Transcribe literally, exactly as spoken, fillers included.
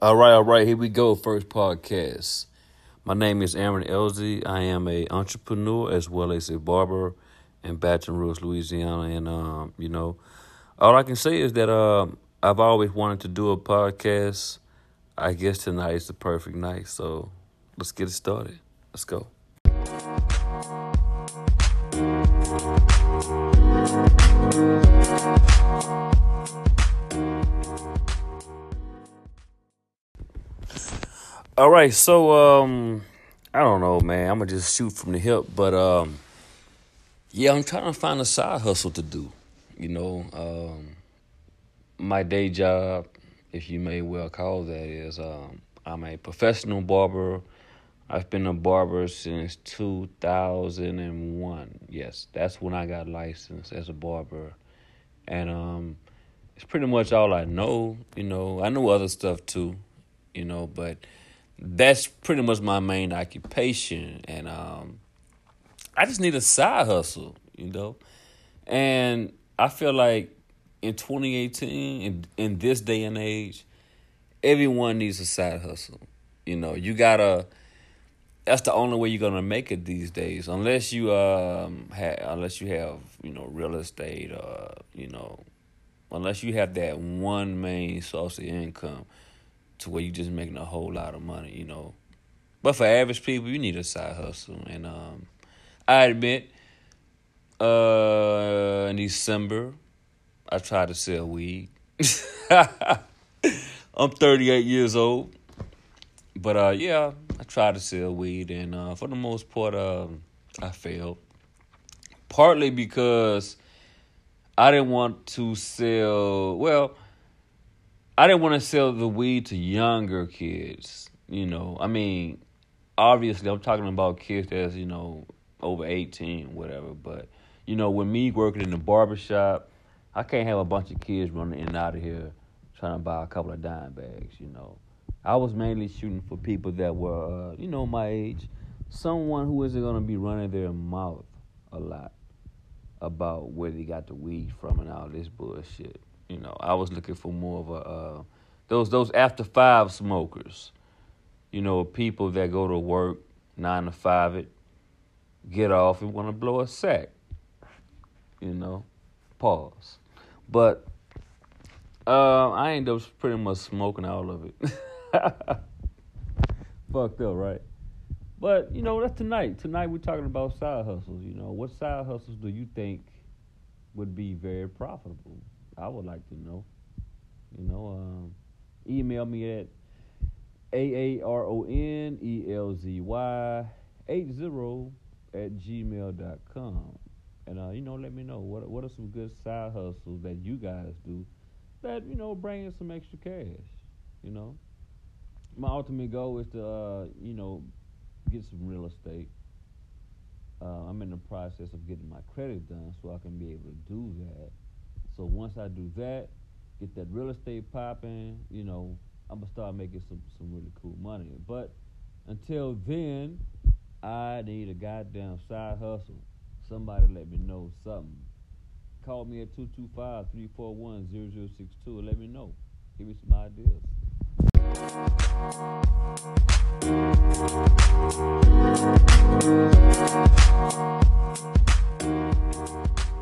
All right, all right, here we go. First podcast. My name is Aaron Elzy. I am a entrepreneur as well as a barber in Baton Rouge, Louisiana. And, um, you know, all I can say is that um, I've always wanted to do a podcast. I guess tonight is the perfect night. So let's get it started. Let's go. All right, so um, I don't know, man. I'm gonna just shoot from the hip, but um, yeah, I'm trying to find a side hustle to do. You know, um, my day job, if you may well call that, is um, I'm a professional barber. I've been a barber since two thousand one. Yes, that's when I got licensed as a barber, and um, it's pretty much all I know. You know, I know other stuff too. You know, but that's pretty much my main occupation, and um, I just need a side hustle, you know. And I feel like in twenty eighteen, in, in this day and age, everyone needs a side hustle. You know, you gotta. That's the only way you're gonna make it these days, unless you um have, unless you have you know real estate, or you know, unless you have that one main source of income to where you're just making a whole lot of money, you know. But for average people, you need a side hustle. And um, I admit, uh, in December, I tried to sell weed. I'm thirty-eight years old. But uh, yeah, I tried to sell weed. And uh, for the most part, uh, I failed. Partly because I didn't want to sell, well, I didn't want to sell the weed to younger kids, you know. I mean, obviously, I'm talking about kids that's, you know, over eighteen, whatever. But, you know, with me working in the barbershop, I can't have a bunch of kids running in and out of here trying to buy a couple of dime bags, you know. I was mainly shooting for people that were, uh, you know, my age. Someone who isn't going to be running their mouth a lot about where they got the weed from and all this bullshit. You know, I was looking for more of a uh, those those after five smokers. You know, people that go to work nine to five it, get off and want to blow a sack. You know, pause. But uh, I ended up pretty much smoking all of it. Fucked up, right? But you know, that's tonight. Tonight we're talking about side hustles. You know, what side hustles do you think would be very profitable? I would like to know. You know, um, email me at A A R O N E L Z Y eight zero at gmail dot com. And, uh, you know, let me know what what are some good side hustles that you guys do that, you know, bring in some extra cash, you know. My ultimate goal is to, uh, you know, get some real estate. Uh, I'm in the process of getting my credit done so I can be able to do that. So once I do that, get that real estate popping, you know, I'm going to start making some, some really cool money. But until then, I need a goddamn side hustle. Somebody let me know something. Call me at two two five, three four one, zero zero six two and let me know. Give me some ideas.